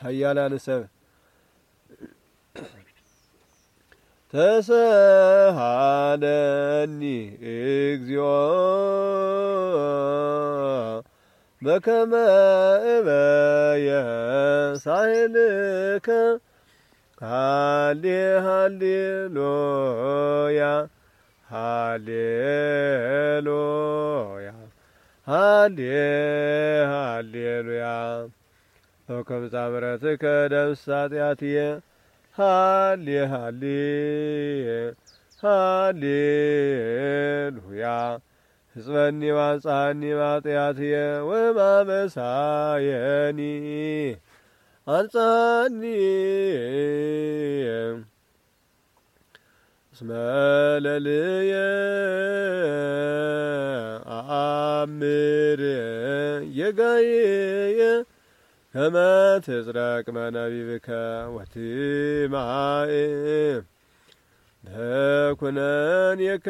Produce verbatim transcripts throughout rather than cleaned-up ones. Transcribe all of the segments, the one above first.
ኃያላን ሰብ ተሰሃለኒ እግዚኦ በከመ እበየ ሳህልከ ሃሌ ሃሌሉያ ሃሌሉያ ሃሌ ሃሌሉያ በከመ ምሕረትከ ደምስስ ኃጢአትየ ሃሌ ሃሌ ሃሌሉያ ሕጽበኒ ወአንጽሐኒ እምኃጢአትየ ወእምአበሳየኒ አንጽሐኒ እስመ ለልየ አአምር የጋየየ ከመ ትጽረቅ መነቢብከ ወትማእ በኵነኔከ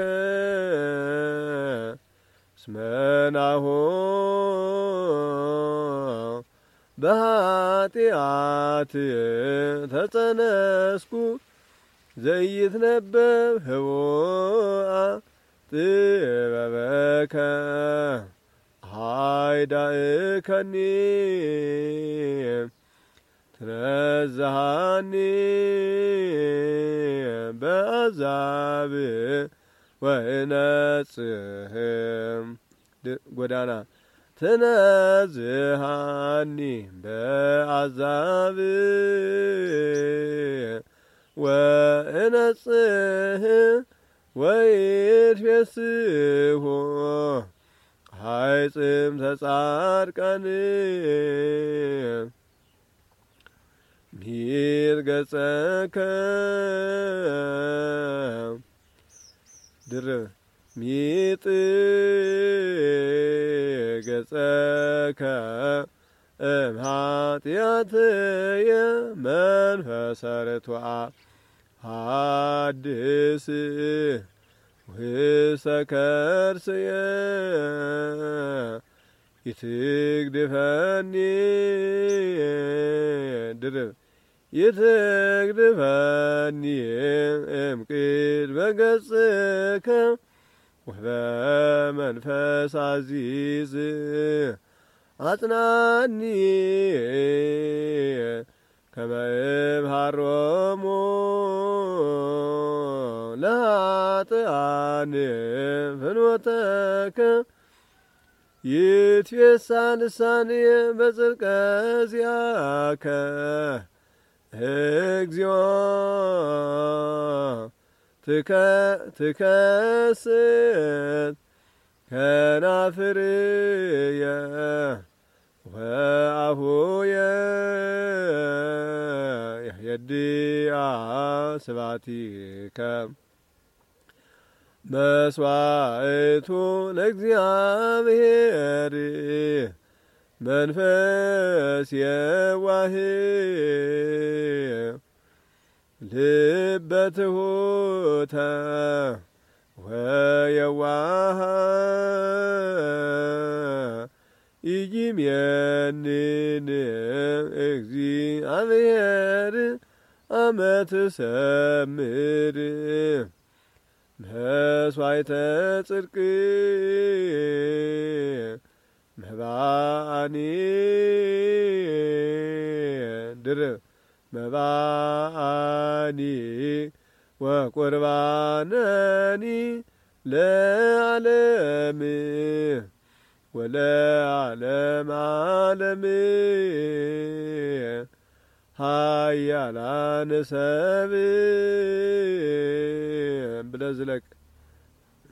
እስመ ናሁ በኃጢአት ተጸነስኩ ዘይትነበብ ህቡአ ጥበበከ ሃይዳእከኒ ትነዝሃኒ በአሕዛብ ወእነጽህ ጎዳና ትነዝሃኒ በአሕዛብ ወእነጽህ ወይትፌስሑ ሀይጽም ተጻድቃን ሚር ገጸከ ድርብ ሚጥ ገጸከ እምኃጢአትየ መንፈሰ ርቱዐ ሐድስ ውስተ ከርስየ ይትግድፈኒ ድርብ ይትግድፈኒ እምቅድመ ገጽከ ወበመንፈስ አዚዝ አጽናኒ ከመ እምሃሮሙ ለኃጥኣን ፍኖተከ ይትፌሳ ልሳንየ በጽድቀ ዚአከ እግዚኦ ትከስት ከናፍርየ ወአፉየ የህድአ ስብሐቲከ መስዋዕቱ ለእግዚአብሔር መንፈስ የዋህ ልበ ትሑተ ወየዋህ ኢይሜንን እግዚአብሔር አመ ትሰምር መስዋዕተ ጽድቅ መባአኒ ድርብ መባአኒ ወቁርባነኒ ለዓለም ወለዓለም ዓለም ኃያላን ሰብ ብለህ ዝለቅ።